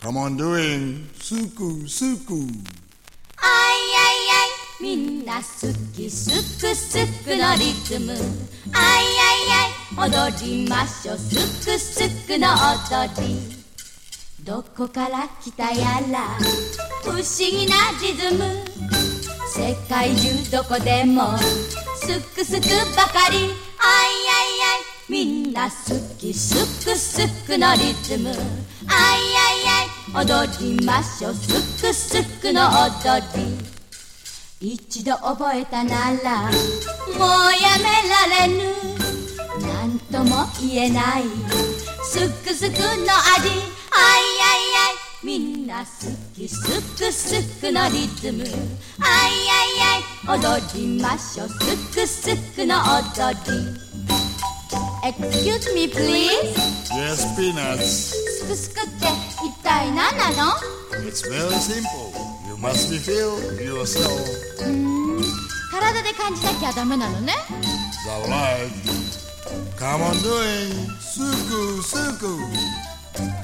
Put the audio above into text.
Come on doing スクスク。 あいあいあいみんな好きスクスクのリズム。あいあいあい踊りましょうスクスクの踊り。どこから来たやら不思議なリズム。世界中どこでもスクスクばかり。あいあいあいみんな好きスクスクのリズム。あいあいあい踊りましょうスクスクの踊り。一度覚えたならもうやめられぬ。なんとも言えないスクスクの味。あいあいあいみんな好きスクスクのリズム。あいあいあい踊りましょうスクスクの踊り。Excuse me please. Yes, peanuts. スクスクって一体何なの？ It's very simple. You must be feel yourself. 体で感じなきゃダメなのね。 The light. Come on doing スクスク。